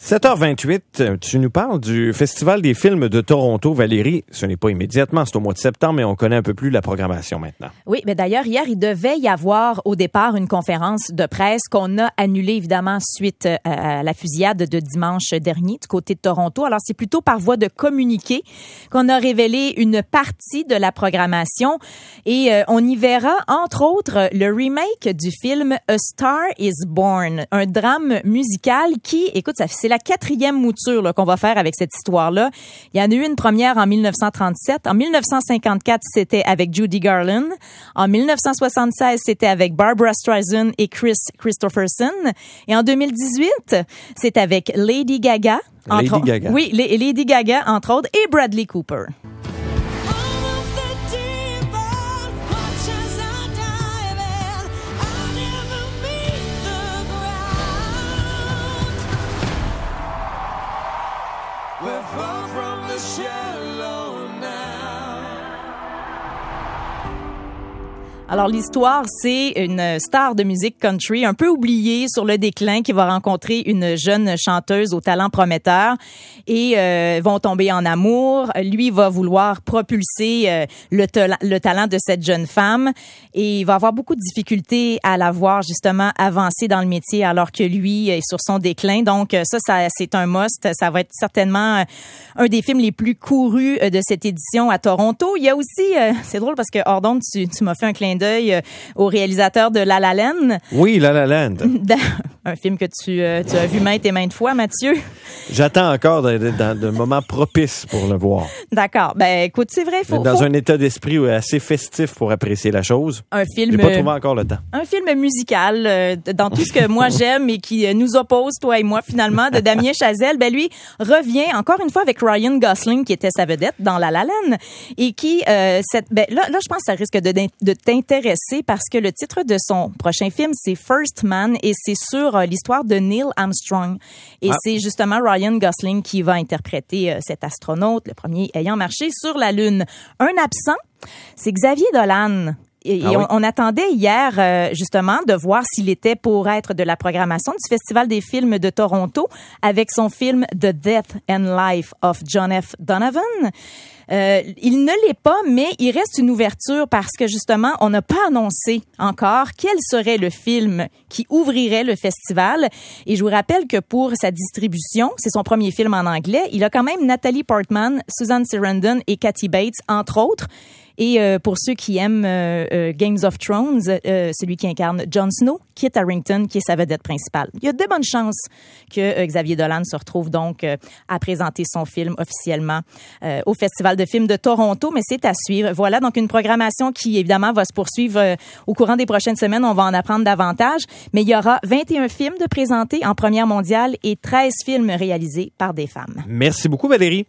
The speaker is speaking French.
7h28, tu nous parles du Festival des films de Toronto. Valérie, ce n'est pas immédiatement, c'est au mois de septembre, mais on connaît un peu plus la programmation maintenant. Oui, mais d'ailleurs, hier, il devait y avoir au départ une conférence de presse qu'on a annulée, évidemment, suite à la fusillade de dimanche dernier du côté de Toronto. Alors, c'est plutôt par voie de communiqué qu'on a révélé une partie de la programmation et on y verra, entre autres, le remake du film A Star is Born, un drame musical qui, écoute, c'est la 4e mouture là, qu'on va faire avec cette histoire-là. Il y en a eu une première en 1937. En 1954, c'était avec Judy Garland. En 1976, c'était avec Barbra Streisand et Chris Christopherson. Et en 2018, c'est avec Lady Gaga. Lady Gaga. Oui, Lady Gaga, entre autres, et Bradley Cooper. Alors, l'histoire, c'est une star de musique country un peu oubliée sur le déclin qui va rencontrer une jeune chanteuse au talent prometteur et vont tomber en amour. Lui va vouloir propulser le talent de cette jeune femme et il va avoir beaucoup de difficultés à la voir justement avancer dans le métier alors que lui est sur son déclin. Donc, ça c'est un must. Ça va être certainement un des films les plus courus de cette édition à Toronto. Il y a aussi, c'est drôle parce que hors d'onde, tu m'as fait un clin d'œil au réalisateur de La La Land. Oui, La La Land. Un film que tu as vu maintes et maintes fois, Mathieu. J'attends encore d'un moment propice pour le voir. D'accord. Ben, écoute, c'est vrai, dans un état d'esprit assez festif pour apprécier la chose. Un film. J'ai pas trouvé encore le temps. Un film musical, dans tout ce que moi j'aime et qui nous oppose, toi et moi, finalement, de Damien Chazelle. Ben, lui revient encore une fois avec Ryan Gosling, qui était sa vedette dans La La Land, et qui, là, je pense que ça risque de t'intéresser parce que le titre de son prochain film, c'est First Man et c'est sur l'histoire de Neil Armstrong. Et c'est justement Ryan Gosling qui va interpréter cet astronaute, le premier ayant marché sur la Lune. Un absent, c'est Xavier Dolan. Et on attendait hier, justement, de voir s'il était pour être de la programmation du Festival des films de Toronto avec son film The Death and Life of John F. Donovan. Il ne l'est pas, mais il reste une ouverture parce que, justement, on n'a pas annoncé encore quel serait le film qui ouvrirait le festival. Et je vous rappelle que pour sa distribution, c'est son premier film en anglais, il a quand même Natalie Portman, Susan Sarandon et Kathy Bates, entre autres. Et pour ceux qui aiment Games of Thrones, celui qui incarne Jon Snow, Kit Harington, qui est sa vedette principale. Il y a de bonnes chances que Xavier Dolan se retrouve donc à présenter son film officiellement au Festival de films de Toronto, mais c'est à suivre. Voilà, donc une programmation qui, évidemment, va se poursuivre au courant des prochaines semaines. On va en apprendre davantage, mais il y aura 21 films de présentés en première mondiale et 13 films réalisés par des femmes. Merci beaucoup, Valérie.